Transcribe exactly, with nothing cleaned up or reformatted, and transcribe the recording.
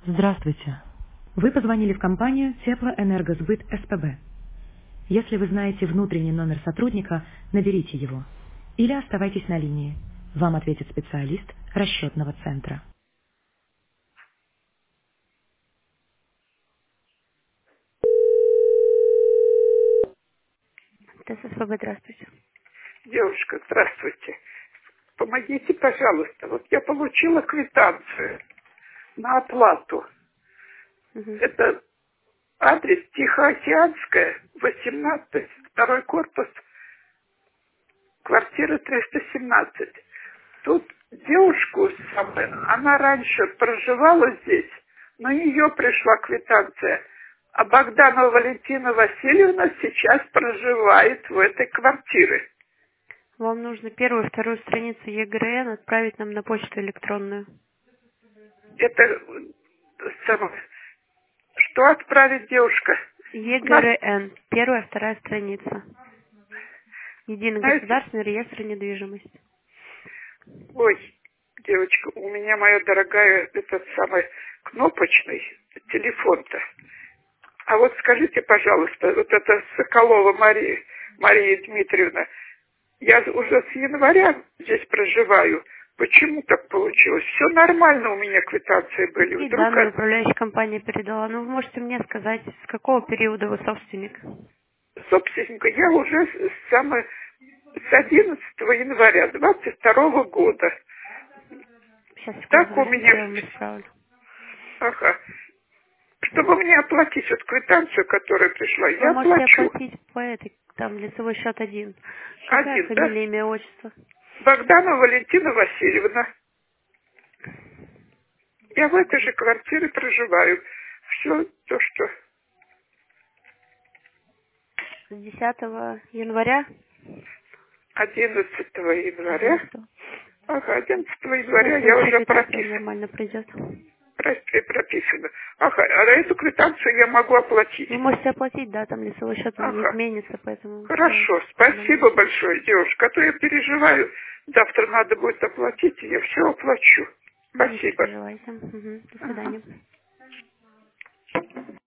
Здравствуйте. Вы позвонили в компанию Теплоэнергосбыт СПБ. Если вы знаете внутренний номер сотрудника, наберите его. Или оставайтесь на линии. Вам ответит специалист расчетного центра. ТССПБ, здравствуйте. Девушка, здравствуйте. Помогите, пожалуйста. Вот я получила квитанцию на оплату. Мгм. Это адрес Тихоокеанская, восемнадцать, второй корпус, квартира триста семнадцать. Тут девушку, самую, она раньше проживала здесь, но ее пришла квитанция. А Богданова Валентина Васильевна сейчас проживает в этой квартире. Вам нужно первую и вторую страницу ЕГРН отправить нам на почту электронную. Это э, самое. Что отправить, девушка? У нас, ЕГРН. Первая, вторая страница. Единый знаете, государственный реестр недвижимости. ой, девочка, у меня, моя дорогая, этот самый кнопочный телефон-то. А вот скажите, пожалуйста, вот это Соколова Мария, Мария Дмитриевна, я уже с января здесь проживаю. Почему так получилось? Все нормально, у меня квитанции были. Какие Вдруг данные от управляющая компания передала? Ну, вы можете мне сказать, с какого периода вы собственник? собственника я уже с, самой- с одиннадцатого января двадцать второго года. Сейчас, секунду, Так у подождите, меня, я вам исправлю. ага. Чтобы мне оплатить вот квитанцию, которая пришла, Вы я можете оплачу. оплатить по этой, там, лицевой счет один. Какая Один, да? фамилия, имя, отчество? Богданова Валентина Васильевна. Я в этой же квартире проживаю. Все то, что С десятого января? одиннадцатого января. одиннадцатого. Ага, одиннадцатого Сейчас января я следующая уже квитанция вам прописан. нормально придет. Прости, прописана. Ага, а эту квитанцию я могу оплатить. Вы можете оплатить, да, там лицевой счет он не Ага. изменится, поэтому все Хорошо, нормально. спасибо большое, девушка. А то я переживаю. Завтра надо будет оплатить, и я все оплачу. Не Спасибо. переживайте. Мгм. До Ага. свидания.